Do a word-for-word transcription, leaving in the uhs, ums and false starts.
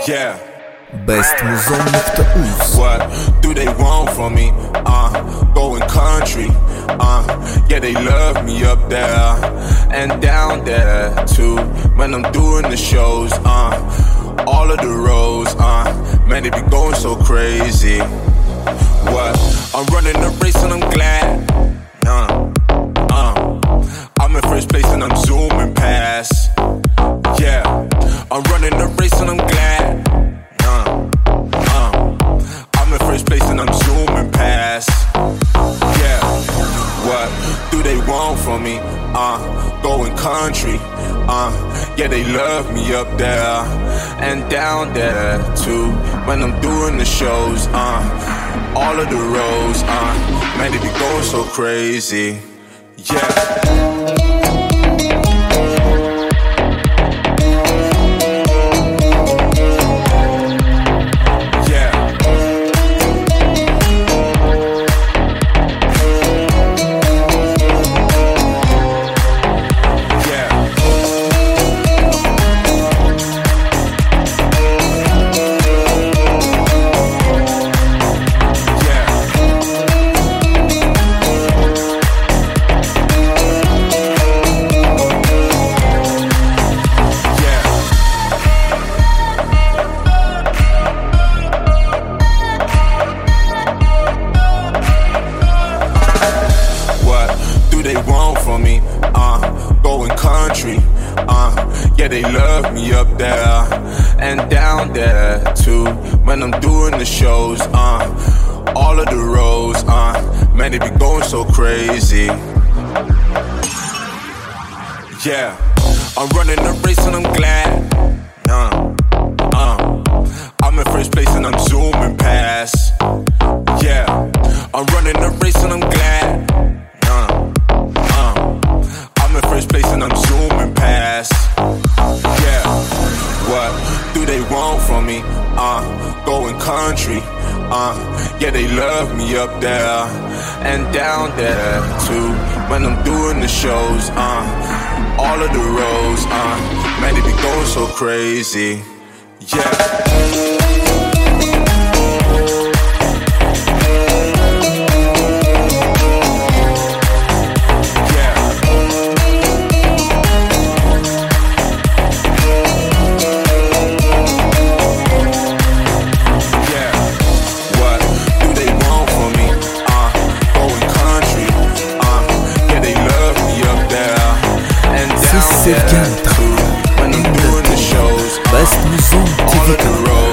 Yeah. Best Muzon nokta uz. What do they want from me? Uh, going country. Uh, yeah, they love me up there and down there too. When I'm doing the shows, uh, all of the roads, uh, man, they be going so crazy. What? I'm running the race and I'm glad. Uh, uh, I'm in first place and I'm zooming past. Yeah, I'm running the race and I'm glad. Uh, uh, I'm in first place and I'm zooming past. Yeah, what do they want from me? Uh, going country. Uh, yeah, they love me up there and down there too. When I'm doing the shows, uh, all of the roads, uh, man, they be going so crazy. Yeah. They want from me, uh, going country, uh, yeah, they love me up there and down there too. When I'm doing the shows, uh, all of the roads, uh, man, they be going so crazy. Yeah, I'm running the race and I'm glad. Uh, uh, I'm in first place and I'm zooming past. Yeah, I'm running the race and I'm glad. First place and I'm zooming past. Yeah, what do they want from me? Uh, going country. Uh, yeah, they love me up there and down there too. When I'm doing the shows, uh, all of the roads, uh, man, they be going so crazy. Yeah. Sevgan Tarkan, Best Muzon T V kanalı.